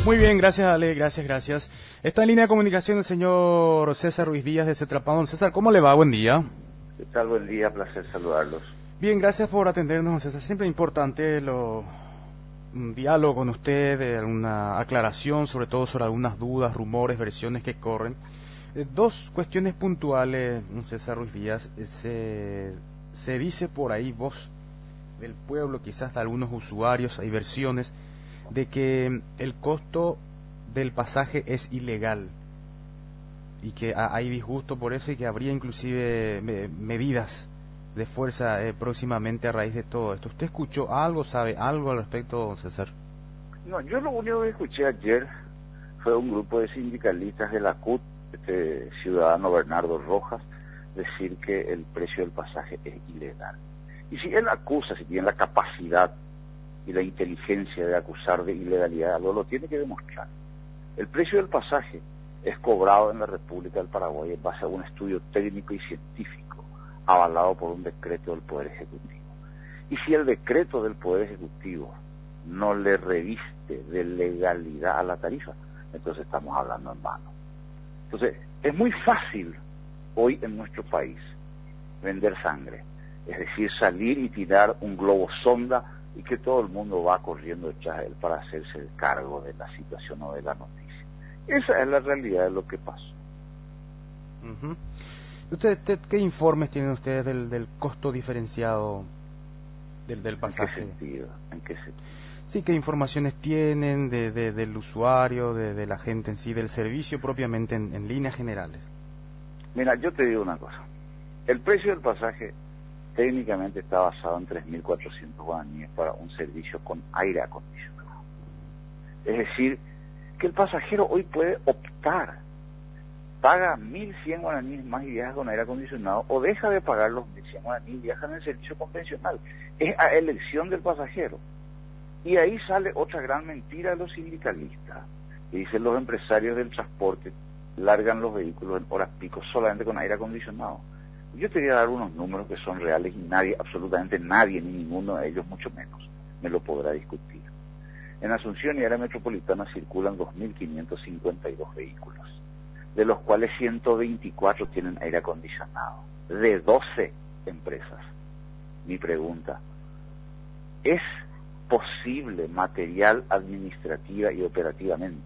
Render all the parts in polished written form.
Muy bien, gracias Ale, gracias. Está en línea de comunicación el señor César Ruiz Díaz de Cetrapán. César, ¿cómo le va? Buen día. ¿Qué tal? Buen día, placer saludarlos. Bien, gracias por atendernos, César. Siempre es importante un diálogo con usted, una aclaración, sobre todo sobre algunas dudas, rumores, versiones que corren. Dos cuestiones puntuales, César Ruiz Díaz. Se dice por ahí, voz del pueblo, quizás de algunos usuarios, hay versiones de que el costo del pasaje es ilegal y que hay disgusto por eso y que habría inclusive medidas de fuerza próximamente a raíz de todo esto. ¿Usted escuchó algo, sabe algo al respecto, don César? No, yo lo único que escuché ayer fue un grupo de sindicalistas de la CUT, ciudadano Bernardo Rojas, decir que el precio del pasaje es ilegal. Y si él acusa, si tiene la capacidad y la inteligencia de acusar de ilegalidad, lo tiene que demostrar. El precio del pasaje es cobrado en la República del Paraguay en base a un estudio técnico y científico avalado por un decreto del Poder Ejecutivo. Y si el decreto del Poder Ejecutivo no le reviste de legalidad a la tarifa, entonces estamos hablando en vano. Entonces, es muy fácil hoy en nuestro país vender sangre, es decir, salir y tirar un globo sonda y que todo el mundo va corriendo detrás de él para hacerse el cargo de la situación o de la noticia. Esa es la realidad de lo que pasó. Uh-huh. ¿Usted qué informes tienen ustedes del costo diferenciado del pasaje? ¿En qué sentido? Sí, ¿qué informaciones tienen del usuario, de la gente en sí, del servicio propiamente en líneas generales? Mira, yo te digo una cosa. El precio del pasaje técnicamente está basado en 3.400 guaraníes para un servicio con aire acondicionado. Es decir, que el pasajero hoy puede optar, paga 1.100 guaraníes más y viaja con aire acondicionado, o deja de pagar los 1.100 guaraníes y viaja en el servicio convencional. Es a elección del pasajero. Y ahí sale otra gran mentira de los sindicalistas. Que dicen los empresarios del transporte largan los vehículos en horas pico solamente con aire acondicionado. Yo te voy a dar unos números que son reales y nadie, absolutamente nadie, ni ninguno de ellos, mucho menos, me lo podrá discutir. En Asunción y área metropolitana circulan 2.552 vehículos, de los cuales 124 tienen aire acondicionado, de 12 empresas. Mi pregunta, ¿es posible material, administrativa y operativamente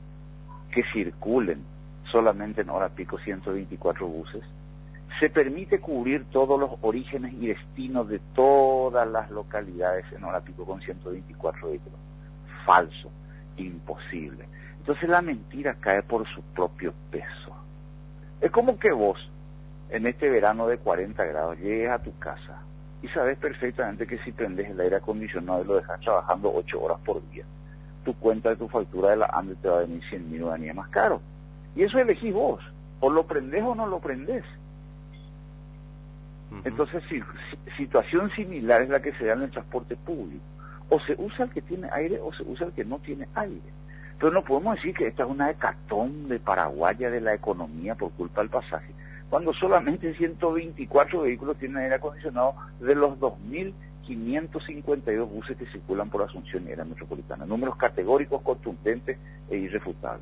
que circulen solamente en hora pico 124 buses? ¿Se permite cubrir todos los orígenes y destinos de todas las localidades en hora pico con 124 vehículos? Falso, imposible. Entonces la mentira cae por su propio peso. Es como que vos, en este verano de 40 grados, llegues a tu casa y sabes perfectamente que si prendes el aire acondicionado y lo dejas trabajando 8 horas por día, tu cuenta de tu factura de la ANDE te va a venir 100.000 guaraníes más caro. Y eso elegís vos, o lo prendés o no lo prendés. Entonces, situación similar es la que se da en el transporte público. O se usa el que tiene aire o se usa el que no tiene aire. Pero no podemos decir que esta es una hecatombe paraguaya de la economía por culpa del pasaje, cuando solamente 124 vehículos tienen aire acondicionado de los 2.552 buses que circulan por Asunción y área metropolitana. Números categóricos, contundentes e irrefutables.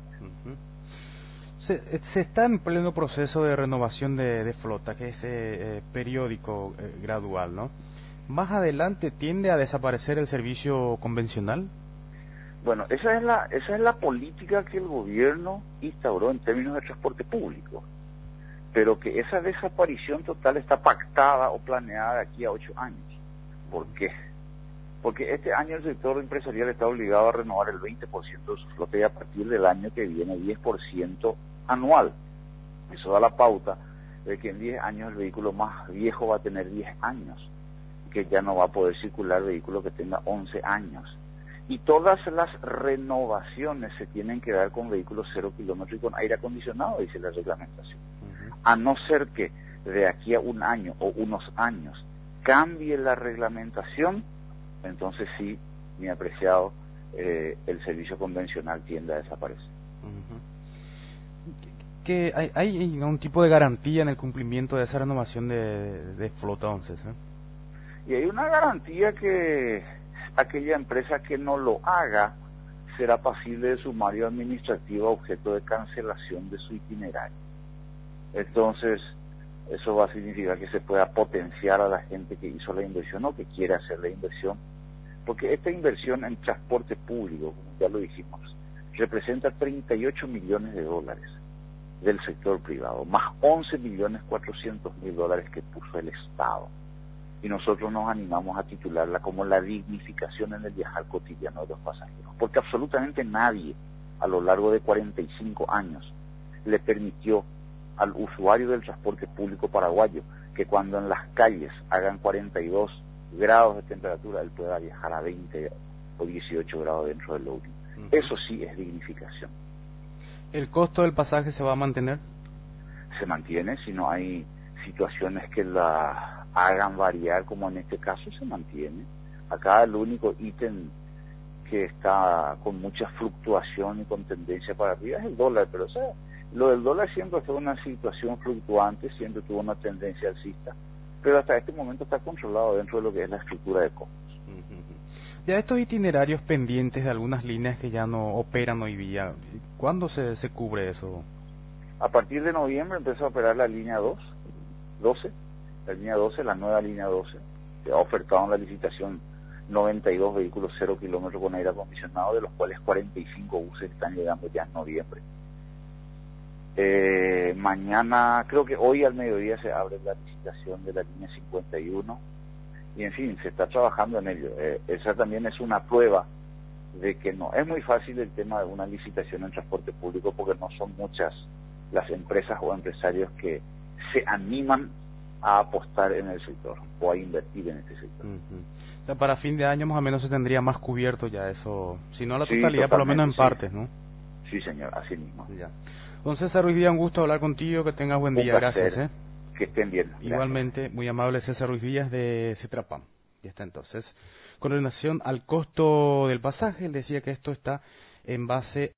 Se está en pleno proceso de renovación de flota, que es periódico, gradual, ¿no? ¿Más adelante tiende a desaparecer el servicio convencional? Bueno, esa es la política que el gobierno instauró en términos de transporte público, pero que esa desaparición total está pactada o planeada de aquí a 8 años. ¿Por qué? Porque este año el sector empresarial está obligado a renovar el 20% de su flota y a partir del año que viene 10% anual. Eso da la pauta de que en 10 años el vehículo más viejo va a tener 10 años, que ya no va a poder circular vehículo que tenga 11 años. Y todas las renovaciones se tienen que dar con vehículos 0 kilómetros y con aire acondicionado, dice la reglamentación. A no ser que de aquí a un año o unos años cambie la reglamentación, entonces sí, mi apreciado, el servicio convencional tiende a desaparecer. Que hay un tipo de garantía en el cumplimiento de esa renovación de flota, entonces, Y hay una garantía que aquella empresa que no lo haga será pasible de sumario administrativo a objeto de cancelación de su itinerario. Entonces, eso va a significar que se pueda potenciar a la gente que hizo la inversión o que quiere hacer la inversión, porque esta inversión en transporte público, como ya lo dijimos, representa 38 millones de dólares del sector privado, más 11.400.000 dólares que puso el Estado. Y nosotros nos animamos a titularla como la dignificación en el viajar cotidiano de los pasajeros, porque absolutamente nadie a lo largo de 45 años le permitió al usuario del transporte público paraguayo que cuando en las calles hagan 42 grados de temperatura él pueda viajar a 20 o 18 grados dentro del loading. Eso sí es dignificación. ¿El costo del pasaje se va a mantener? Se mantiene, si no hay situaciones que la hagan variar, como en este caso se mantiene. Acá el único ítem que está con mucha fluctuación y con tendencia para arriba es el dólar, pero o sea, lo del dólar siempre fue una situación fluctuante, siempre tuvo una tendencia alcista, pero hasta este momento está controlado dentro de lo que es la estructura de costos. Ya estos itinerarios pendientes de algunas líneas que ya no operan hoy día, ¿cuándo se cubre eso? A partir de noviembre empezó a operar la línea 12, la línea 12, la nueva línea 12, que ha ofertado en la licitación 92 vehículos 0 kilómetros con aire acondicionado, de los cuales 45 buses están llegando ya en noviembre. Mañana, creo que hoy al mediodía se abre la licitación de la línea 51 y en fin, se está trabajando en ello. Esa también es una prueba de que no es muy fácil el tema de una licitación en transporte público porque no son muchas las empresas o empresarios que se animan a apostar en el sector o a invertir en este sector. O sea, para fin de año más o menos se tendría más cubierto ya eso, si no la totalidad, sí, por lo menos en partes, ¿no? Sí, señor, así mismo. Ya. Don César Ruiz Díaz, un gusto hablar contigo, que tengas buen día, placer. gracias. Que estén bien. Gracias. Igualmente, muy amable César Ruiz Díaz de Cetrapam. Ya está entonces. Con relación al costo del pasaje, él decía que esto está en base